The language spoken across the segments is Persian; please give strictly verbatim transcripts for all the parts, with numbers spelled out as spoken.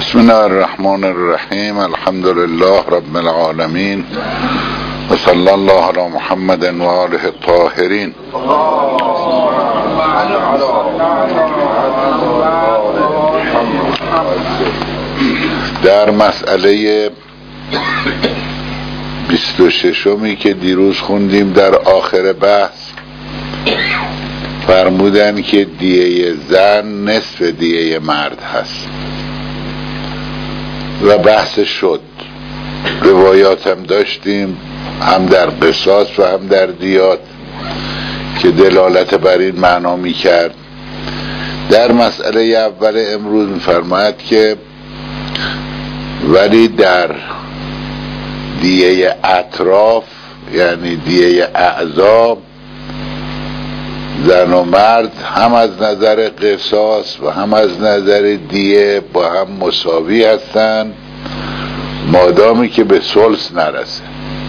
بسم الله الرحمن الرحیم. الحمد لله رب العالمین و صلی الله علی محمد و آله الطاهرین. در مسئله بیست و ششمی که دیروز خوندیم در آخر بحث فرمودن که دیه زن نصف دیه مرد هست و بحث شد. روایات هم داشتیم، هم در قصاص و هم در دیات، که دلالت بر این معنا می کرد. در مسئله اول امروز می فرماید که ولی در دیه اطراف، یعنی دیه اعضا، زن و مرد هم از نظر قصاص و هم از نظر دیه با هم مساوی هستند، مادامی که به ثلث نرسه.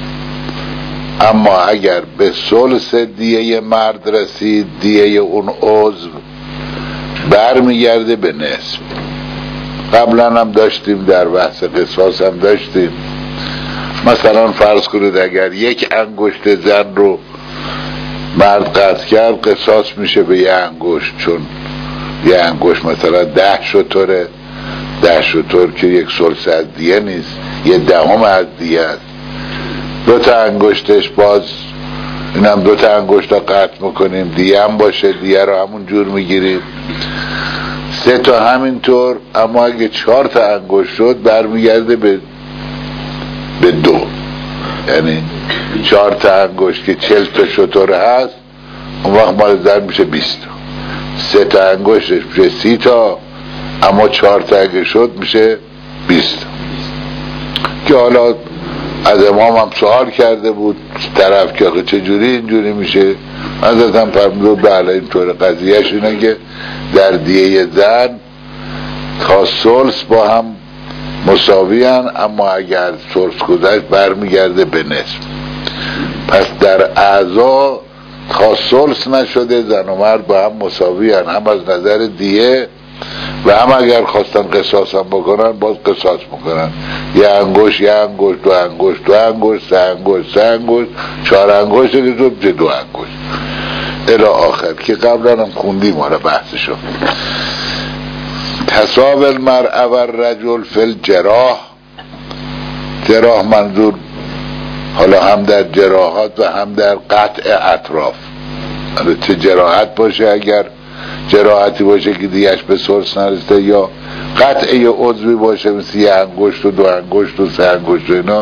اما اگر به ثلث دیه مرد رسید، دیه اون عضو برمیگرده به نصف. قبلا هم داشتیم، در بحث قصاص هم داشتیم. مثلا فرض کنید اگر یک انگشت زن رو مرد قطع کرد، قصاص میشه به یه انگشت، چون یه انگشت مثلا ده شتره، ده شتر که یک ثلث از دیه نیست، یه دهم از دیه است. دو تا انگشتش باز اینم دو تا انگشت رو قطع میکنیم، دیه هم باشه، دیه رو همون جور میگیریم. سه تا همینطور. اما اگه چهار تا انگشت شد برمیگرده به به دو، یعنی چهار تا انگشت که چل تا شتر هست، اون وقت مال زن میشه بیست تا. سه تا انگشتش میشه سی تا، اما چهار تا اگه شد میشه بیست تا. که حالا از امام هم سوال کرده بود طرف که چجوری اینجوری میشه. حضرت هم فرمود بله اینطور. قضیهش اینه که در دیه زن تا ثلث با هم مساوی هن، اما اگر ثلث گذشت برمیگرده به نصف. پس در اعضا تا ثلث نشده زن و مرد با هم مساوی هن، هم از نظر دیه و هم اگر خواستن قصاص هم بکنن باز قصاص میکنن. یه انگشت یه انگشت، دو انگشت دو انگشت، سه انگشت سه انگشت، چهار انگشت که تو بچه دو انگشت الی آخر، که قبلا هم خوندیم حالا بحثشو. تصاب المرء و الرجل فی الجراح. جراح منظور حالا هم در جراحات و هم در قطع اطراف. حالا چه جراحت باشه، اگر جراحتی باشه که دیگهش به ثلث نرسته، یا قطع یه عضوی باشه مثل یه انگشت و دو انگشت و سه انگشت و اینا،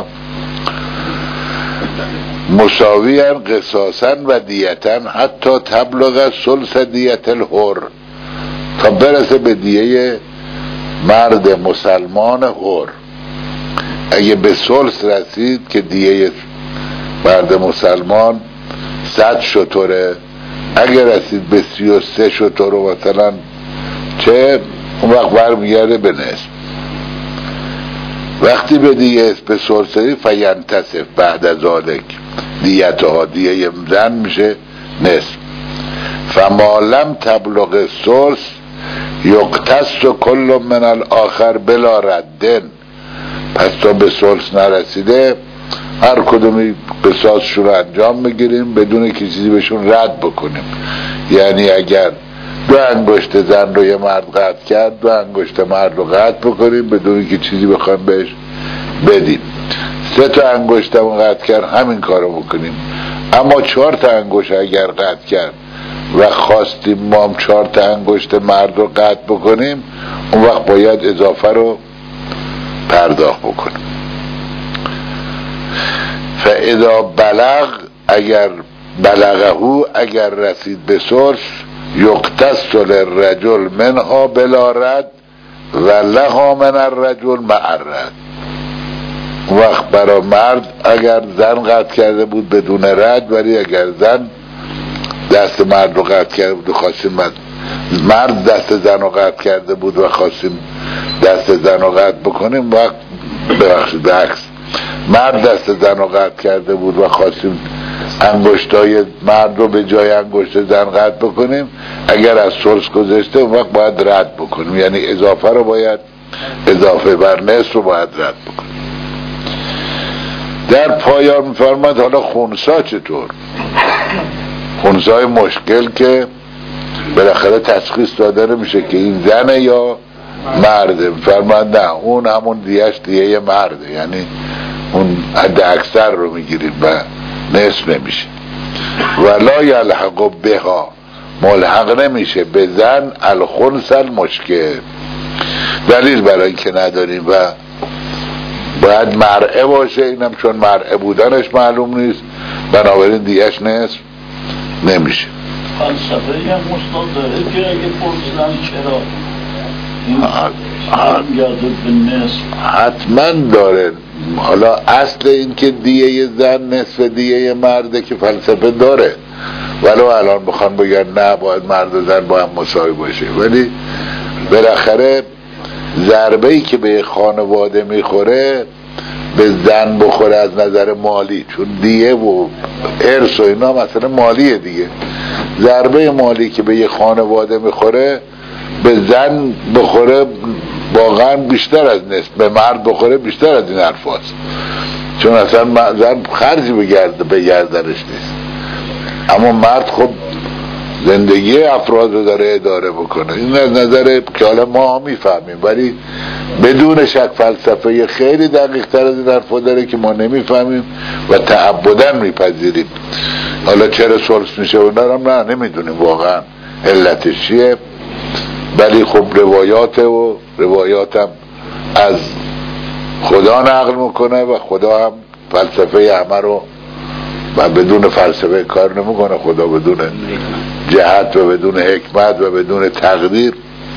مساویاً قصاصاً و دیتاً حتی تبلغ ثلث دیت الحر، تا برسه به دیه مرد مسلمان حر. اگه به ثلث رسید که دیه مرد مسلمان صد شتره، اگه رسید به سی و سه شتر و مثلا چه، اون وقت برمیگرده به نصف. وقتی به دیه به ثلث رسید فینتصف بعد از ذالک دیتها، دیه زن میشه نصف. فما لم تبلغ ثلث یقتص کل من الاخر بلا ردن. پس تا به ثلث نرسیده هر کدومی قصاصشون رو انجام میگیریم بدون که چیزی بهشون رد بکنیم. یعنی اگر دو انگشت زن رو یه مرد قطع کرد، دو انگشت مرد رو قطع بکنیم بدون که چیزی بخوایم بهش بدیم. سه تا انگشت هم قطع کرد، همین کارو بکنیم. اما چهار تا انگشت اگر قطع کرد و خواستیم ما هم چهار تا انگشت مرد رو قطع بکنیم، اون وقت باید اضافه رو پرداخت بکنیم. فاذا بلغ، اگر بلغهو، اگر رسید به ثلث، یقتص للرجل منها بلا رد و لها من الرجل مع الرد. وقت برای مرد اگر زن قطع کرده بود بدون رد، ولی اگر زن دست مرد رو قطع کرده بود و خواستیم مرد دست زن رو قطع کرده بود و خواستیم دست زن رو قطع بکنیم، وقت ببخشید برعکس، مرد دست زن رو قطع کرده بود و خواستیم انگشتای مرد رو به جای انگشت زن قطع بکنیم، اگر از ثلث گذشته اون وقت باید رد بکنیم، یعنی اضافه رو باید اضافه بر نصف رو باید رد بکنه. در پایان میفرماد حالا خونسا چطور؟ خونسای مشکل که بالاخره تشخیص داده نمیشه که این زنه یا مرده. میفرماد نه، اون همون دیهش دیه مرده، یعنی اون حد اکثر رو میگیریم و نصف نمیشه. ولا یلحق بها، ملحق نمیشه به زن الخنث المشکل. دلیل برای که نداریم و باید مرعه باشه، اینم چون مرعه بودنش معلوم نیست بنابراین دیگهش نصف نمیشه. فلسفه هم مستاد داره که اگه پرسیدن چرا این یادت به نصف حتما داره. حالا اصل این که دیه زن نصف دیه مرده که فلسفه داره، ولو الان بخوان بگن نه باید مرد و زن با هم مساوی باشه، ولی بالاخره ضربه‌ای که به خانواده میخوره به زن بخوره از نظر مالی، چون دیه و ارث و اینا مثلا مالیه دیگه. ضربه مالی که به یه خانواده میخوره به زن بخوره واقعا بیشتر از نصف، به مرد بخوره بیشتر از این حرف هست، چون اصلا زن خرجی به گردنش نیست. اما مرد خب زندگی افراد رو داره اداره بکنه. این از نظر که حالا ما میفهمیم، ولی بدون شک فلسفه خیلی دقیق تر از این حرفا داره که ما نمیفهمیم و تعبداً میپذیریم. حالا چرا سلس میشه و نرم نه نمیدونیم واقعا علتش چیه، ولی خب روایات و روایاتم از خدا نقل میکنه و خدا هم فلسفه همه رو و بدون فلسفه کار نمیکنه. خدا بدون جهت و بدون حکمت و بدون تقدیر.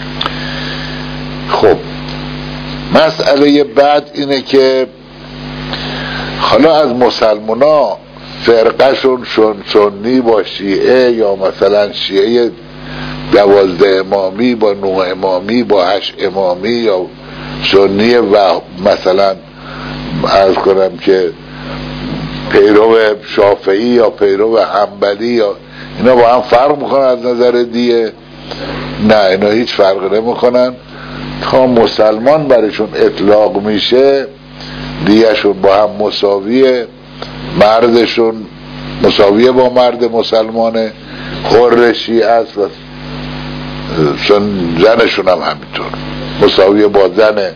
خب مسئله بعد اینه که حالا از مسلمان ها فرقه شون شون سنی با شیعه، یا مثلا شیعه دوازده امامی با نه امامی با هشت امامی، یا سنی و مثلا عرض کنم که پیرو شافعی یا پیرو حنبلی، یا اینا با هم فرق میکنن از نظر دیه؟ نه، اینا هیچ فرق نمیکنن. تا مسلمان برشون اطلاق میشه دیهشون با هم مساویه، مردشون مساویه با مرد مسلمانه، حر شیعه است و زنشون هم همینطور مساویه با زن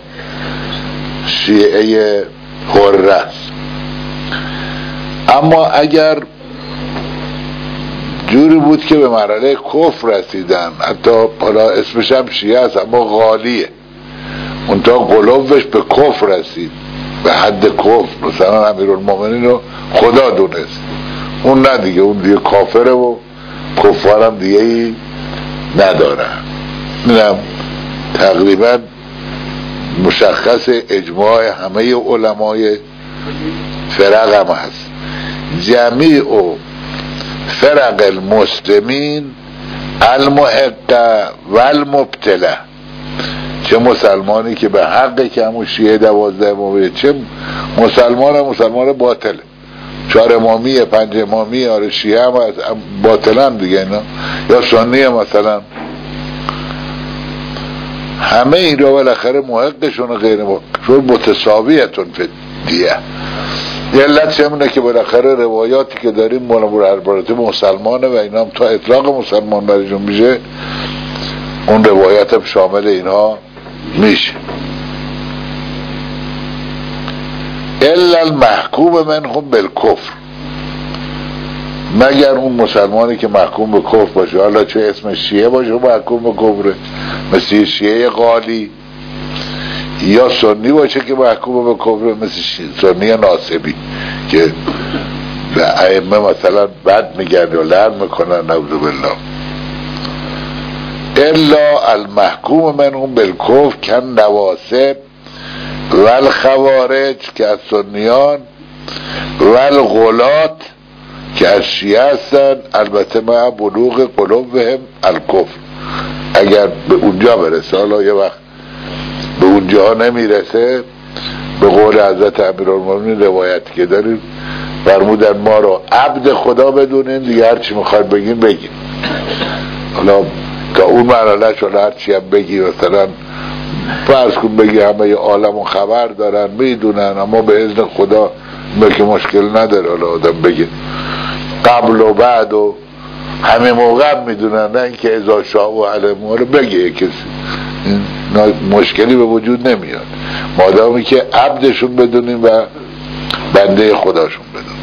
شیعه حر است. اما اگر جوری بود که به مرحله کفر رسیدن، حتی حالا اسمش هم شیعه است اما غالیه، اون تا قلوبش به کفر رسید، به حد کفر، مثلا امیرالمومنین رو خدا دونست، اون نه دیگه، اون دیگه کافره و کفار هم دیگه ای نداره. اینم تقریبا مشخص اجماع همه علمای فرق هم هست. جمیع فرق المسلمین المحقه و المبتله، چه مسلمانی که به حقه که همون شیعه دوازده امامیه، چه مسلمان هم مسلمان باطله، چهار امامیه پنج امامیه، آره شیعه هم باطلن دیگه اینا، یا سنیه مثلا، همه این رو بالاخره محقشون و غیر محقشون متساویتون فدیه. یه علت همونه که بالاخره روایاتی که داریم مال البته مسلمانه و اینا هم تا اطلاق مسلمان برشون میشه، اون روایت هم شامل اینها میشه. الا المحکوم منهم بالکفر، مگر اون مسلمانی که محکوم به کفر باشه، حالا چه اسم شیعه باشه محکوم به کفره مثل شیعه غالی، یا سنی باشه که محکوم به کفر مثل سنی ناصبی که به ائمه مثلا بد میگن یا لعن میکنن نعوذ بالله. الا المحکوم منهم بالکفر کن نواسب و الخوارج که از سنیان و الغلات که از شیعه هستن، البته مع بلوغ قلوبهم الکفر، اگر به اونجا برسه. حالا یه وقت به اونجا نمیرسه، به قول حضرت امیرالمومنین روایتی که داریم فرمودن ما رو عبد خدا بدونین دیگه، هرچی میخواد بگین بگین. حالا تا اون مرحله شده هرچی هم بگی، مثلا فرض کن بگی همه عالم خبر دارن میدونن، اما به اذن خدا به که مشکل نداره حالا آدم بگه قبل و بعد و همه موقع میدونن، نه اینکه اذا شاء و علم رو بگه کسی، مشکلی به وجود نمیاد مادامی که عبدشون بدونیم و بنده خداشون بدونیم.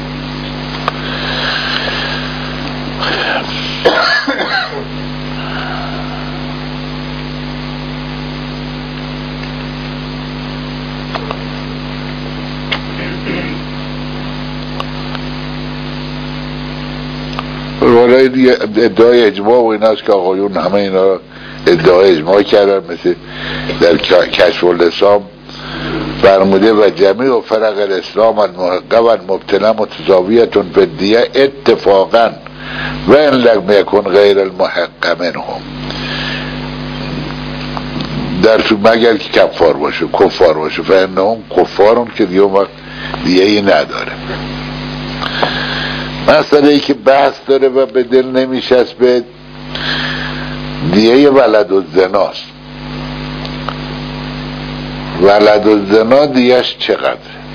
رولای دیگه ادعای اجماع و این هست که آقایون همه اینا ادعای اجماع کردن، مثل در کشف الاسلام فرموده و جمیع و فرق الاسلام المحقق و المبتلا متساویتون فی الدیه اتفاقا و ان لم یکن غیر المحقق منهم، در تو مگر که کفار باشه کفار باشه فانهم کفارون که دیگه اون وقت دیگه ای نداره. مسئله ای که بحث داره و به دل نمیشسبه دیه ولد الزناست. ولد الزنا دیهش چقدر؟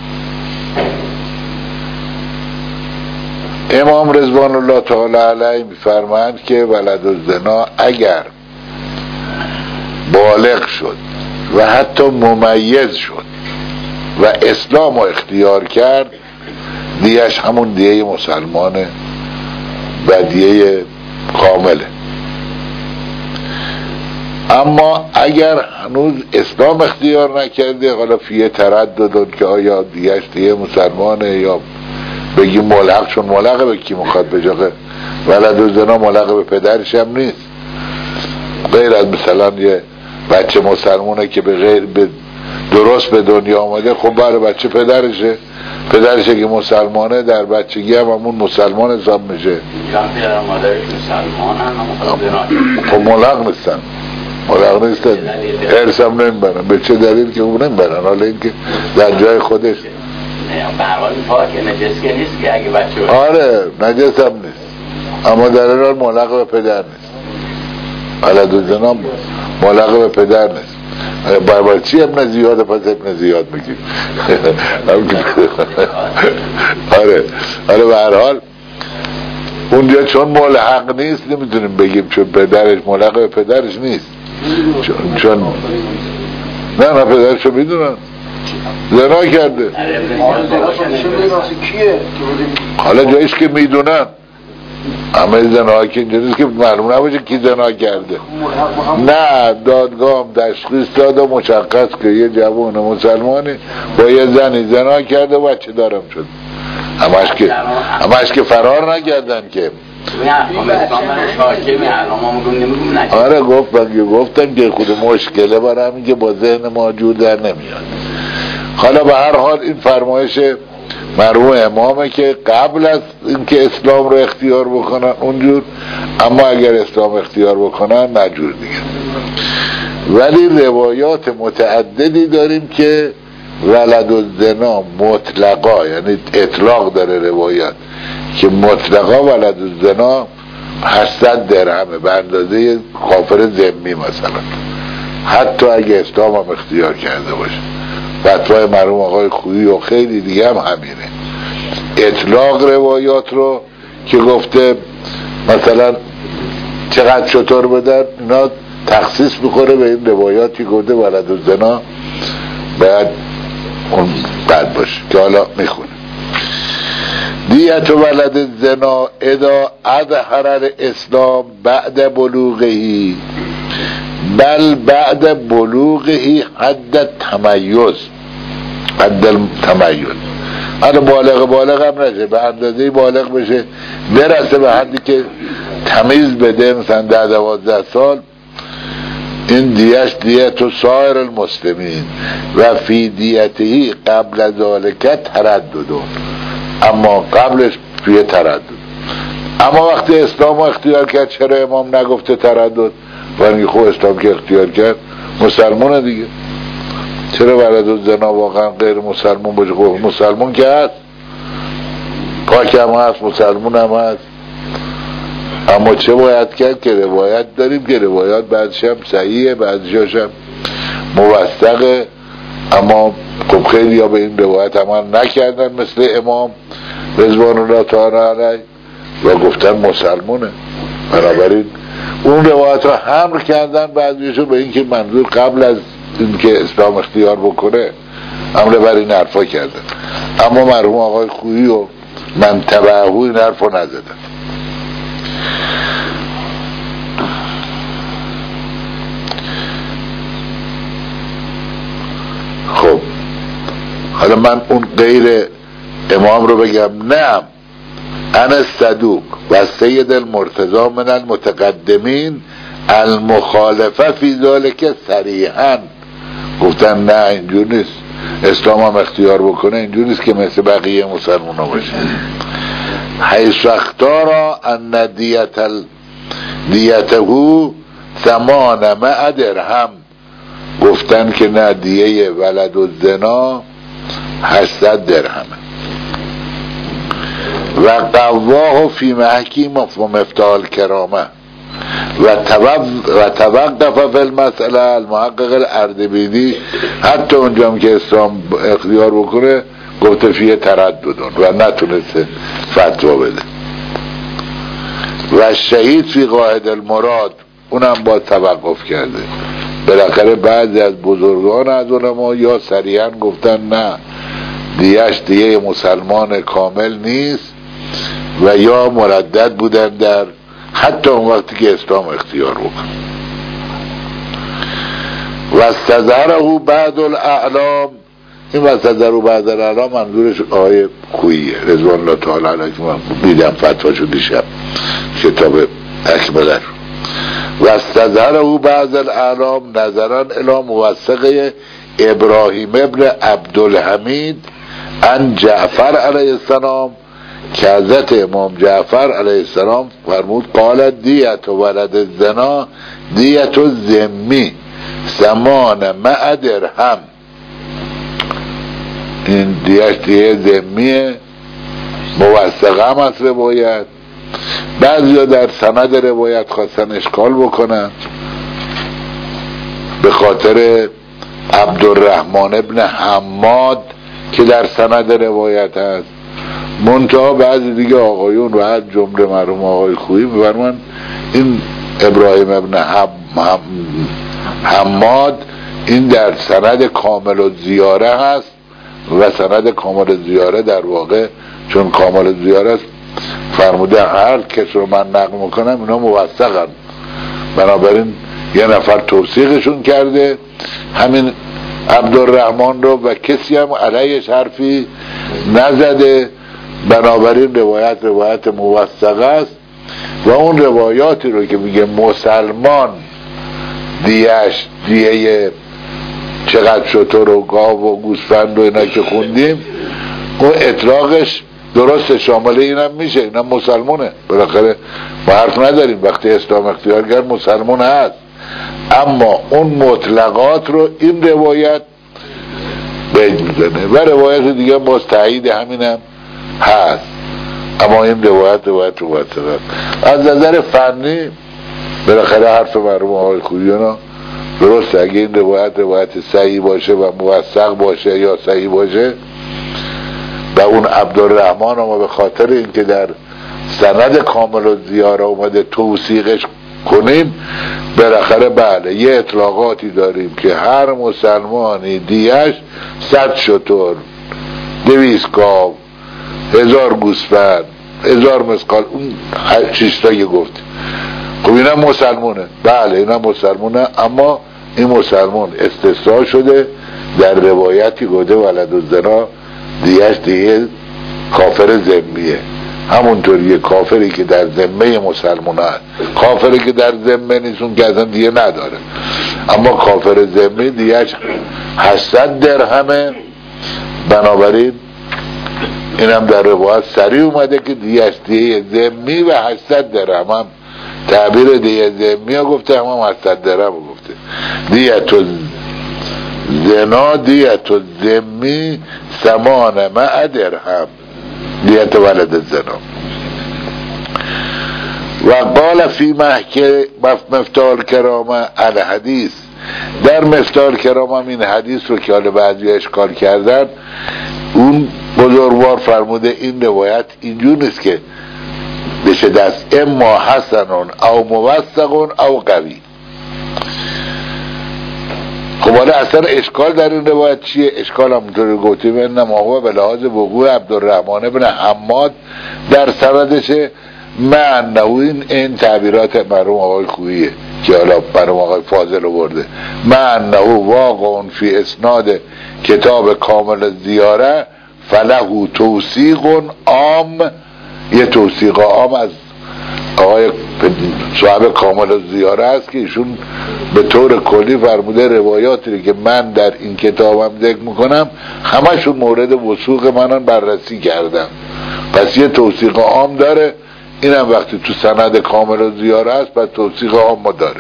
امام رضوان الله تعالی علیه میفرمایند که ولد الزنا اگر بالغ شد و حتی ممیز شد و اسلام رو اختیار کرد دیهش همون دیه مسلمانه و دیه کامله. اما اگر هنوز اسلام اختیار نکرده، حالا فیه ترددون که آیا دیهش دیه مسلمانه یا بگی ملحق، چون ملحق به کی مخواد بجاقه ولد الزنا ملحق به پدرش هم نیست، غیر از مثلا یه بچه مسلمانه که به غیر به درست به دنیا آمده، خب برای بچه پدرشه، پدرشه که مسلمانه در بچگی هم همون مسلمان حساب میشه. خب ملحق نیستن، ملحق نیستن، ارث هم نمیبرن. به چه دلیل که اون نمیبرن؟ حالا این که در جای خودش آره نجس هم نیست، اما در این حال ملحق به پدر نیست. ولد الزنا ملحق به پدر نیست. برای چی ابن زیاد پس ابن زیاد بگیم؟ آره آره به هر حال اونجا چون ملحق نیست نمیتونیم بگیم، چون پدرش ملحق به پدرش نیست، چون چون نه نه پدرشو میدونن زنا کرده، حالا جایش که میدونن همه زنا که اینجا نیست که معلوم نباشه کی زنا کرده. نه دادگاه هم تشخیص داد و مشخص که یه جوان مسلمانی با یه زنی زنا کرده و بچه دارم شد. همش که همش که فرار نکردن که آره گفتن گفتن که خود مشکله برای همین که با ذهن ما جور در نمیاد. حالا به هر حال این فرمایش مرحوم امامه که قبل از اینکه اسلام رو اختیار بکنن اونجور، اما اگر اسلام اختیار بکنن نجور دیگه. ولی روایات متعددی داریم که ولد الزنا مطلقا، یعنی اطلاق داره روایات که مطلقا ولد الزنا هشتصد درهمه به اندازه کافر ذمی مثلا، حتی اگه اسلام هم اختیار کرده باشه. فتوای مرحوم آقای خویی و خیلی دیگه هم همینه، اطلاق روایات رو که گفته مثلا چقدر شطور بدن، اینا تخصیص میخوره به این روایاتی گفته ولد الزنا باید اون بد باشه که حالا میخونه. دیت ولد الزنا اذا اظهر الاسلام بعد بلوغهی بل بعد بلوغهی حد تمیز، حد تمیز، حالا بالغ بالغ هم نشه، به اندازه بالغ بشه برسه به حدی که تمیز بده، مثلا ده دوازده سال، این دیش دیت و سایر المسلمین و فی دیتهی قبل از ذالک ترددون، اما قبلش فی تردد. اما وقتی اسلام اختیار کرد چرا امام نگفته تردد؟ ولی خب اسلام که اختیار کرد مسلمانه دیگه، چرا ولد الزنا واقعا غیر مسلمان باشه؟ خب مسلمان که هست، پاک هم هست، مسلمان هم هست، اما چه باید کرد که روایت داریم که روایات بعضش هم صحیحه بعضش هم موثقه، اما خب خیلی ها به این روایت عمل نکردن مثل امام رضوان الله تعالی علیه و گفتن مسلمونه. بنابراین اون روایت را حمل کردن بعضیشو به این که منظور قبل از این که اسلام اختیار بکنه حمله بر این حرفا کردن، اما مرحوم آقای خویی و من تبعه این حرفا نزدن. خب حالا من اون غیر امام رو بگم. نعم انا الصدوق و سید المرتضی من المتقدمین المخالفه فی ذلک صریحا. گفتن نه اینجور نیست، اسلام هم اختیار بکنه اینجور نیست که مثل بقیه مسلمان ها باشه. حیث اختارا ان دیت ال دیته ثمان مع درهم. گفتن که نه، دیه ولد و زنا هشتصد درهمه. و قواه فی محکیم و مفتاح الکرامه و توقف فی المسئله المحقق الاردبیلی. حتی اونجا که اسلام اختیار بکنه گفته فیه ترددون و نتونسته فتوا بده. و شهید فی قائد المراد اونم با توقف کرده. بالاخره بعضی از بزرگان از علما یا صریحا گفتن نه، دیهش دیه مسلمان کامل نیست و یا مردد بودن در حتی اون وقتی که اسلام اختیار بکن. و استظهره بعد الاعلام. این و استظهره بعد الاعلام منظورش آقای خوییه رضوان الله تعالی علیه که من دیدم فتواشو دیشب کتاب اکمله. و استظهره بعد الاعلام نظرا الی موثقه ابراهیم ابن عبدالحمید ان جعفر علیه السلام که حضرت امام جعفر علیه السلام فرمود قال دیت ولد الزنا دیت ذمی ثمان مع درهم. این دیت دیه ذمیه، موثقه هم از روایت. بعضی ها در سند روایت خواستن اشکال بکنن به خاطر عبدالرحمن ابن حماد که در سند روایت هست. منتها بعضی دیگه آقایون و از جمله مرحوم آقای خویی می‌فرمایند این ابراهیم ابن هم هم حماد این در سند کامل الزیاره هست و سند کامل الزیاره در واقع چون کامل الزیاره است فرموده هر کس رو من نقل میکنم اینا موثقن، بنابراین یه نفر توثیقشون کرده همین عبدالرحمن رو و کسی هم علیهش حرفی نزده، بنابراین روایت روایت موثقه است. و اون روایاتی رو که میگه مسلمان دیهش دیه چقدر شتر و گاو و گوسفند و اینا که خوندیم اون اطلاقش درست شامل اینم میشه، اینم مسلمونه. بالاخره ما حرف نداریم وقتی اسلام اختیار کرد مسلمان هست، اما اون مطلقات رو این روایت بید میزنه و روایت دیگه مستعید همینم هست، اما این روایت روایت روایت از نظر فنی بالاخره حرف مرحوم آقای خویی‌ها درسته. اگه این روایت روایت صحیح باشه و موثق باشه یا صحیح باشه و اون عبدالرحمن اما به خاطر اینکه در سند کامل الزیاره اومده توثیقش کنیم بالاخره بله یه اطلاقاتی داریم که هر مسلمانی دیهش صد شتر، دویست گاو، هزار گوسفند، هزار مسقال، اون شیشتایی گفت. خب اینا مسلمونه، بله اینا مسلمونه، اما این مسلمان استثناء شده در روایتی گفته ولد الزنا دیهش دیه کافر ذمیه. همونطوری کافری که در ذمه مسلمان هست، کافری که در ذمه نیستون که اصلا دیه نداره، اما کافر ذمه دیهش هشتصد درهمه. بنابراین اینم در روایت سریع اومده که دیهش دیه ذمی و هشتصد درهم هم تعبیر دیه ذمی ها گفته، هم هم هشتصد درهم گفته. دیت زنا دیت ذمی ثمان مع درهم دیت ولد الزنا. و قال فی محکم مفتاح الکرامه الحدیث در مفتاح کرام هم این حدیث رو که حالا بعضی اشکال کردن، اون بزرگوار فرموده این روایت اینجور نیست که بشه دست اما حسنون او موثقون او قوی. خب حالا اصلا اشکال در این روایت چیه؟ اشکال همونطور گفتیم انما هو به لحاظ وقوع عبدالرحمن بن حماد در سندشه. من این این تعبیرات مرحوم آقای خوییه که حالا مرحوم آقای فاضل رو برده. من نهو واقع فی اسناد کتاب کامل زیاره فله توثیق عام، یه توثیق عام از آقای صاحب کامل زیاره است که ایشون به طور کلی فرموده روایاتی که من در این کتابم ذکر میکنم همشون مورد وثوق منان بررسی کردم، پس یه توثیق عام داره. اینم وقتی تو سند کامل زیاره است پس توثیق عام داره.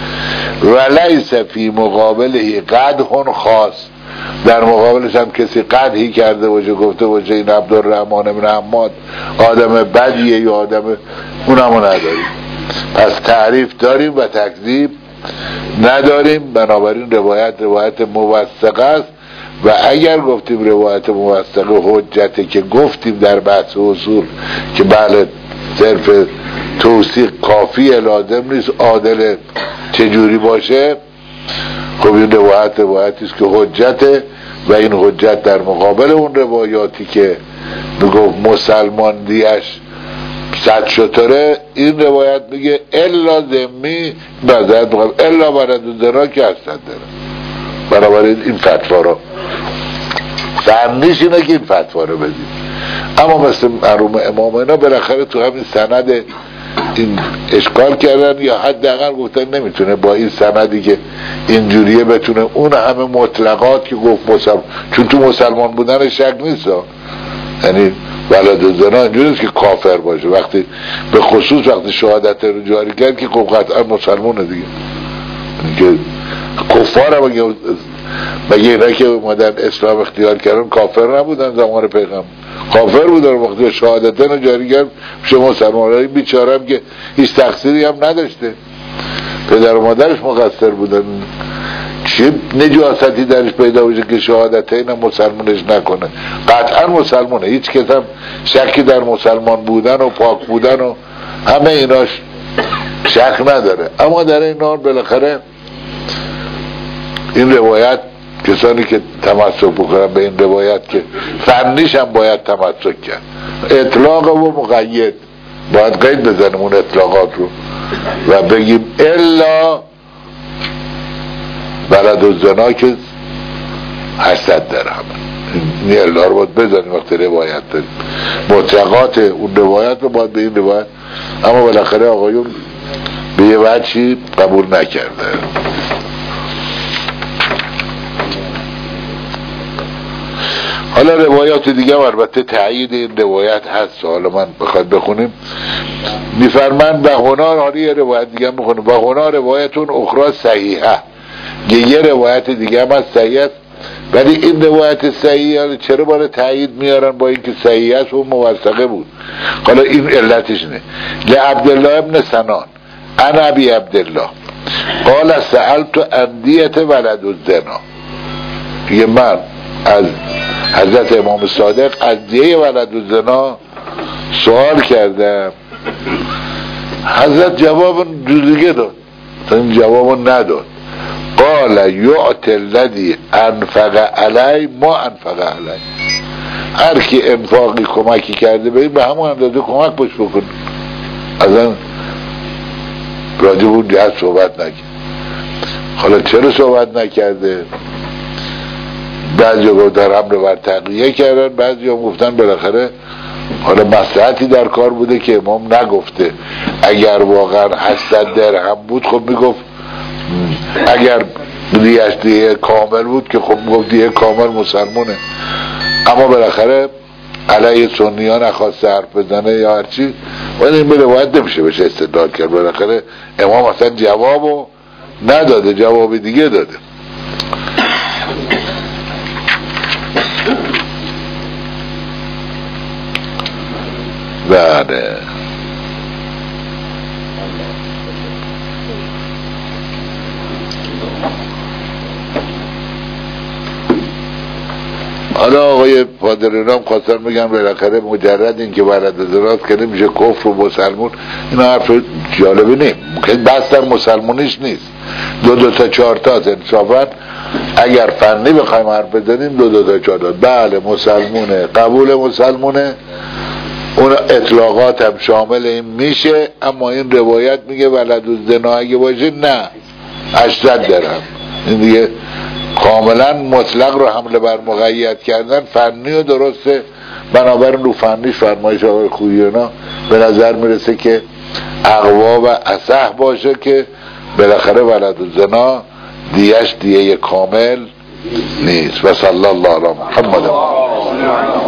ولیس فی مقابله قدح خاص، در مقابلش هم کسی قدحی کرده باشه گفته باشه این عبدالرحمن بن حماد آدم بدیه یا آدم، اونمو نداریم. پس تعریف داریم و تکذیب نداریم. بنابراین روایت روایت موثق است و اگر گفتیم روایت موثق حجته که گفتیم در بحث اصول که بله صرف توثیق کافیه، لازم نیست عادل چجوری باشه. خب این روایت روایتی است که حجته و این حجت در مقابل اون روایاتی که میگفت مسلمان دیش صد شتره، این روایت میگه الا ذمی بذات مقابل الا برد زنا که هستن داره. بنابراین این فتوا رو فهمیش اینه که این فتوا رو بدیم. اما مثل مرحوم امام اینا بالاخره تو همین سند این اشکال کردن یا حداقل گفتن نمیتونه با این سندی که اینجوریه بتونه اون همه مطلقات که گفت مسلمان، چون تو مسلمان بودن شک نیست، یعنی ولد زنا اینجوری نیست که کافر باشه، وقتی به خصوص وقتی شهادت رو جاری کرد که خب قطعا مسلمانه دیگه. که کفار هم مگه مگه اینا که اومدن اسلام اختیار کردن کافر نبودن زمان پیغمبر؟ کافر بودن. وقتی شهادتن رو جاری کرد شما مسلمانای بیچاره هم که هیچ تقصیری هم نداشته، پدر و مادرش مقصر بودن، چه نجاستی درش پیدا بشه که شهادتین هم مسلمانش نکنه؟ قطعا مسلمانه، هیچ کس هم شکی در مسلمان بودن و پاک بودن و همه ایناش شک نداره. اما در این حال بالاخره این روایت کسانی که تمسک بکنن به این روایت که فنیش هم باید تمسک کرد، اطلاق و مقید باید قید بزنیم اون اطلاقات رو و بگیم الا بلد و زنا که هشتصد درهم. این الا رو باید بزنیم وقتی روایت داریم، مطلقات اون روایت رو باید به این روایت. اما بالاخره آقایون به یه وجهی قبول نکرده. حالا روایات دیگه البته تایید این روایت هست، حالا من بخواد بخونیم میفرمند و هنار، حالا یه روایت دیگه میخونیم و هنار روایتون اخرى صحیحه، یه روایت دیگه هم هست صحیح، ولی این روایت صحیحه چرا باید تایید میارن با اینکه صحیح است و موثقه بود؟ حالا این علتش نه. لعبدالله ابن سنان انا ابی عبدالله قال سألت اندیت ولد الزنا، یه من از حضرت امام صادق از دیه ولد الزنا سوال کردم، حضرت جواب جوزیگه داد، این جواب نداد. قال یعط الذی انفق علی ما انفق علی، هر کی انفاقی کمکی کرده به این به همون اندازه کمک باش بکن. اصلا راجب اون جهت صحبت نکرد. حالا چرا صحبت نکرده؟ بعضی ها در امر بر تقیه کردن، بعضی ها گفتن بالاخره حالا مصلحتی در کار بوده که امام نگفته. اگر واقعا هشتصد درهم بود خب میگفت، اگر دیهش دیه کامل بود که خب میگفت دیه کامل مسلمونه. اما بالاخره علیه سنیان نخواسته حرف بزنه یا هرچی، ولی این به روایت نمیشه بشه استدلال کرد. بالاخره امام اصلا جوابو نداده، جواب دیگه داده. بله حالا آقای پادرینا هم خواستن بگن بالاخره مجرد این که ولد زناست که نمیشه کفر و مسلمون. این حرف جالبی نیست، که بس در مسلمونیش نیست، دو دو تا چهار تا انصافا اگر فنی بخوایم حرف بزنیم دو دو تا چهار تا. بله مسلمونه، قبول مسلمونه، اون اطلاقات هم شامل این میشه، اما این روایت میگه ولد زنا اگه باشه نه هشتصد درهم. این دیگه کاملا مطلق رو حمله بر مقید کردن فنی و درسته. بنابراین رو فنیش فرمایش آقای خویینا به نظر میرسه که اقوا و اصح باشه که بالاخره ولد زنا دیش دیه کامل نیست. و صلی الله علی محمد.